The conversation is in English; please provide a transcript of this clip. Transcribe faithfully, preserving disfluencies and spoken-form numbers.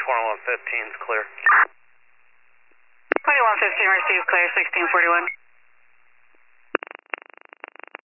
twenty-one fifteen is clear. twenty-one fifteen received, clear, sixteen forty-one.